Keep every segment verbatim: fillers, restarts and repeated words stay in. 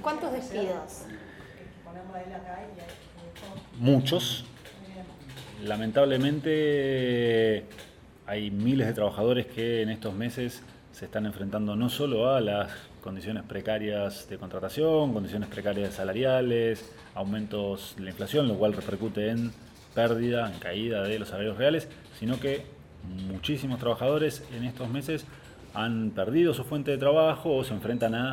¿Cuántos despidos? Muchos. Lamentablemente hay miles de trabajadores que en estos meses se están enfrentando no solo a las condiciones precarias de contratación, condiciones precarias salariales, aumentos de la inflación, lo cual repercute en pérdida, en caída de los salarios reales, sino que muchísimos trabajadores en estos meses han perdido su fuente de trabajo o se enfrentan a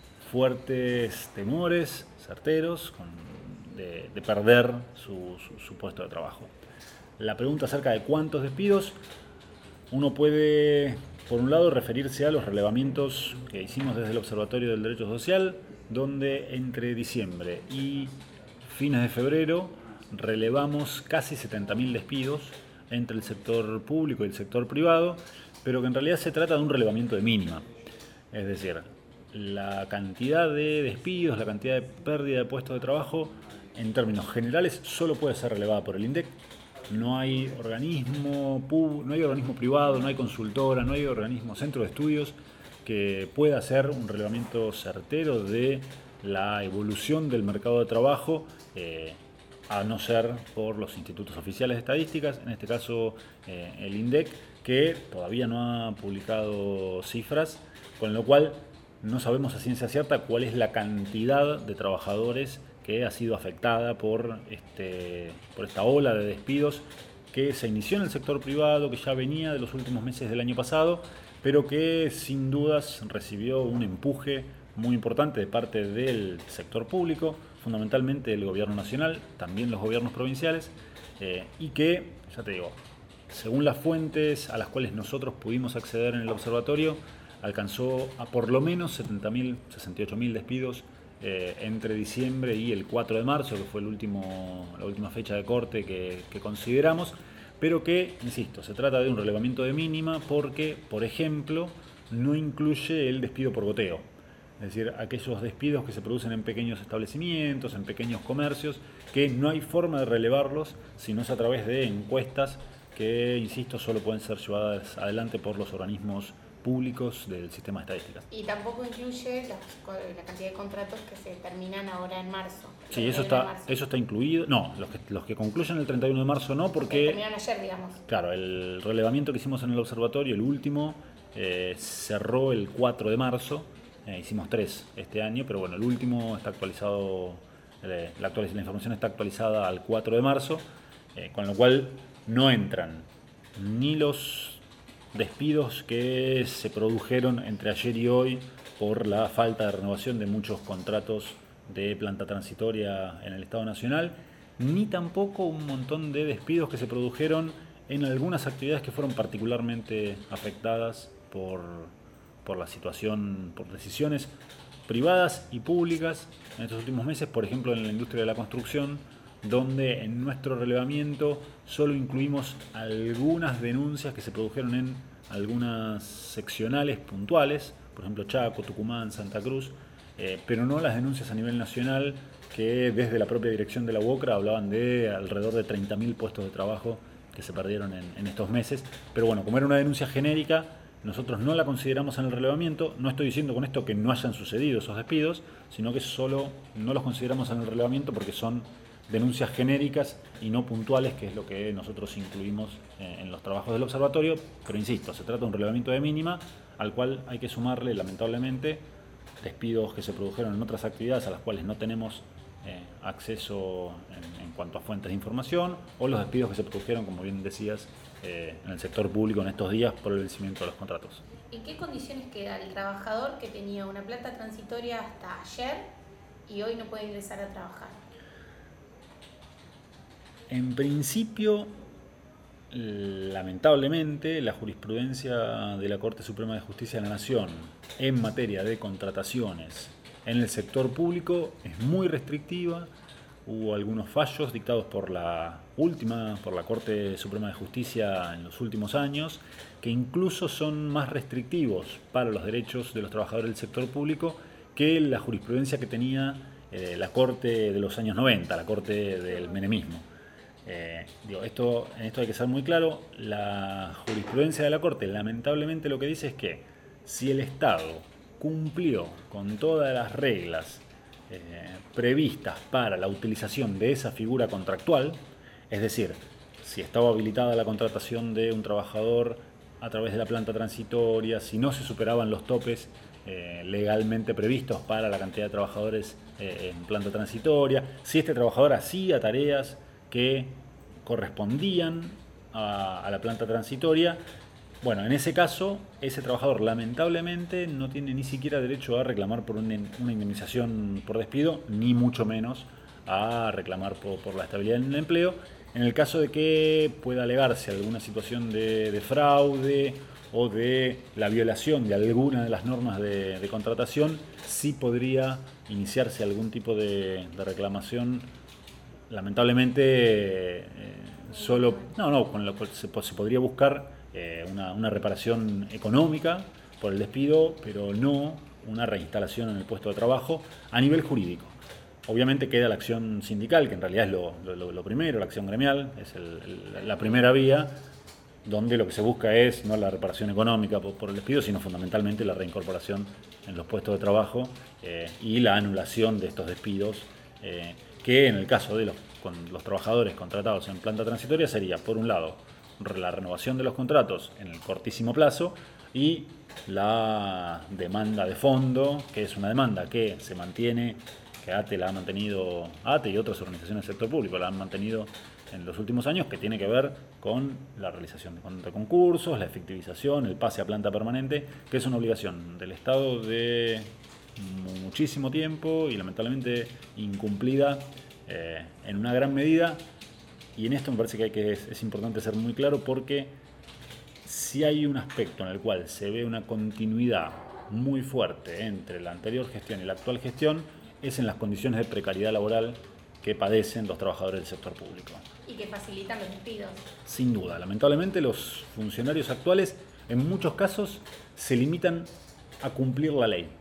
fuertes temores certeros con, de, de perder su, su, su puesto de trabajo. La pregunta acerca de cuántos despidos, uno puede, por un lado, referirse a los relevamientos que hicimos desde el Observatorio del Derecho Social, donde entre diciembre y fines de febrero relevamos casi setenta mil despidos entre el sector público y el sector privado, pero que en realidad se trata de un relevamiento de mínima. Es decir, la cantidad de despidos, la cantidad de pérdida de puestos de trabajo, en términos generales, solo puede ser relevada por el INDEC. No hay organismo, no hay organismo privado, no hay consultora, no hay organismo, centro de estudios que pueda hacer un relevamiento certero de la evolución del mercado de trabajo, eh, a no ser por los institutos oficiales de estadísticas, en este caso eh, el INDEC, que todavía no ha publicado cifras, con lo cual no sabemos a ciencia cierta cuál es la cantidad de trabajadores que ha sido afectada por, este, por esta ola de despidos que se inició en el sector privado, que ya venía de los últimos meses del año pasado, pero que sin dudas recibió un empuje muy importante de parte del sector público, fundamentalmente el gobierno nacional, también los gobiernos provinciales, eh, y que, ya te digo, según las fuentes a las cuales nosotros pudimos acceder en el observatorio, alcanzó a por lo menos setenta mil, sesenta y ocho mil despidos eh, entre diciembre y el cuatro de marzo, que fue el último, la última fecha de corte que, que consideramos, pero que, insisto, se trata de un relevamiento de mínima porque, por ejemplo, no incluye el despido por goteo. Es decir, aquellos despidos que se producen en pequeños establecimientos, en pequeños comercios, que no hay forma de relevarlos si no es a través de encuestas que, insisto, solo pueden ser llevadas adelante por los organismos públicos del sistema de estadísticas. Y tampoco incluye la, la cantidad de contratos que se terminan ahora en marzo. Sí, eso está, eso está incluido. No, los que, los que concluyen el treinta y uno de marzo no, porque... Que terminaron ayer, digamos. Claro, el relevamiento que hicimos en el observatorio, el último, eh, cerró el cuatro de marzo. Eh, hicimos tres este año, pero bueno, el último está actualizado, eh, la, actualiz- la información está actualizada al cuatro de marzo, eh, con lo cual no entran ni los despidos que se produjeron entre ayer y hoy por la falta de renovación de muchos contratos de planta transitoria en el Estado Nacional, ni tampoco un montón de despidos que se produjeron en algunas actividades que fueron particularmente afectadas por, por la situación, por decisiones privadas y públicas en estos últimos meses, por ejemplo en la industria de la construcción, donde en nuestro relevamiento solo incluimos algunas denuncias que se produjeron en algunas seccionales puntuales, por ejemplo Chaco, Tucumán, Santa Cruz, eh, pero no las denuncias a nivel nacional que desde la propia dirección de la UOCRA hablaban de alrededor de treinta mil puestos de trabajo que se perdieron en, en estos meses. Pero bueno, como era una denuncia genérica, nosotros no la consideramos en el relevamiento. No estoy diciendo con esto que no hayan sucedido esos despidos, sino que solo no los consideramos en el relevamiento porque son denuncias genéricas y no puntuales, que es lo que nosotros incluimos en los trabajos del observatorio. Pero insisto, se trata de un relevamiento de mínima al cual hay que sumarle, lamentablemente, despidos que se produjeron en otras actividades a las cuales no tenemos eh, acceso en, en cuanto a fuentes de información, o los despidos que se produjeron, como bien decías, eh, en el sector público en estos días por el vencimiento de los contratos. ¿En qué condiciones queda el trabajador que tenía una planta transitoria hasta ayer y hoy no puede ingresar a trabajar? En principio, lamentablemente, la jurisprudencia de la Corte Suprema de Justicia de la Nación en materia de contrataciones en el sector público es muy restrictiva. Hubo algunos fallos dictados por la última, por la Corte Suprema de Justicia en los últimos años, que incluso son más restrictivos para los derechos de los trabajadores del sector público que la jurisprudencia que tenía eh, la Corte de los años noventa, la Corte del menemismo. Eh, digo, esto, en esto hay que ser muy claro. La jurisprudencia de la Corte lamentablemente lo que dice es que si el Estado cumplió con todas las reglas eh, previstas para la utilización de esa figura contractual, es decir, si estaba habilitada la contratación de un trabajador a través de la planta transitoria, si no se superaban los topes eh, legalmente previstos para la cantidad de trabajadores eh, en planta transitoria, si este trabajador hacía tareas que correspondían a, a la planta transitoria, bueno, en ese caso, ese trabajador lamentablemente no tiene ni siquiera derecho a reclamar por una, una indemnización por despido, ni mucho menos a reclamar por, por la estabilidad en el empleo. En el caso de que pueda alegarse alguna situación de, de fraude o de la violación de alguna de las normas de, de contratación, sí podría iniciarse algún tipo de, de reclamación. Lamentablemente, eh, solo, no, no, con lo cual se, se podría buscar eh, una, una reparación económica por el despido, pero no una reinstalación en el puesto de trabajo a nivel jurídico. Obviamente queda la acción sindical, que en realidad es lo, lo, lo primero, la acción gremial, es el, el, la primera vía, donde lo que se busca es no la reparación económica por, por el despido, sino fundamentalmente la reincorporación en los puestos de trabajo eh, y la anulación de estos despidos, eh, que en el caso de los, con los trabajadores contratados en planta transitoria sería, por un lado, la renovación de los contratos en el cortísimo plazo y la demanda de fondo, que es una demanda que se mantiene, que ATE la ha mantenido, ATE y otras organizaciones del sector público la han mantenido en los últimos años, que tiene que ver con la realización de concursos, la efectivización, el pase a planta permanente, que es una obligación del Estado de muchísimo tiempo y lamentablemente incumplida eh, en una gran medida. Y en esto me parece que, hay que es, es importante ser muy claro, porque si hay un aspecto en el cual se ve una continuidad muy fuerte entre la anterior gestión y la actual gestión, es en las condiciones de precariedad laboral que padecen los trabajadores del sector público. Y que facilitan los despidos. Sin duda, lamentablemente los funcionarios actuales en muchos casos se limitan a cumplir la ley.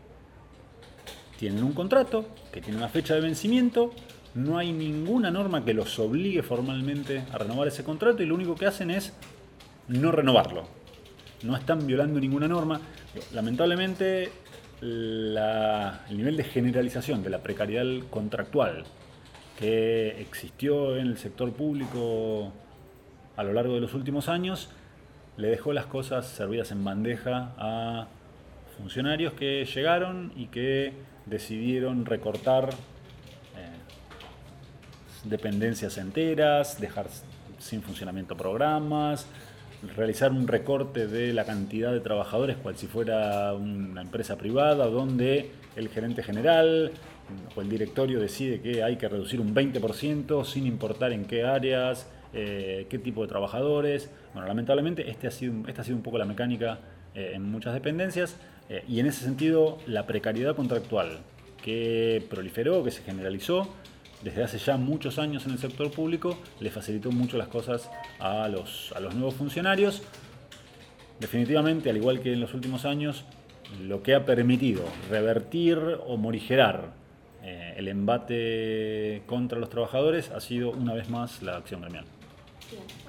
Tienen un contrato que tiene una fecha de vencimiento, no hay ninguna norma que los obligue formalmente a renovar ese contrato y lo único que hacen es no renovarlo. No están violando ninguna norma. Lamentablemente, la, el nivel de generalización de la precariedad contractual que existió en el sector público a lo largo de los últimos años le dejó las cosas servidas en bandeja a funcionarios que llegaron y que decidieron recortar dependencias enteras, dejar sin funcionamiento programas, realizar un recorte de la cantidad de trabajadores cual si fuera una empresa privada, donde el gerente general o el directorio decide que hay que reducir un veinte por ciento sin importar en qué áreas, eh, qué tipo de trabajadores. Bueno, lamentablemente este ha sido, esta ha sido un poco la mecánica eh, en muchas dependencias eh, y en ese sentido la precariedad contractual que proliferó, que se generalizó desde hace ya muchos años en el sector público, le facilitó mucho las cosas a los, a los nuevos funcionarios. Definitivamente, al igual que en los últimos años, lo que ha permitido revertir o morigerar eh, el embate contra los trabajadores ha sido una vez más la acción gremial. Bien.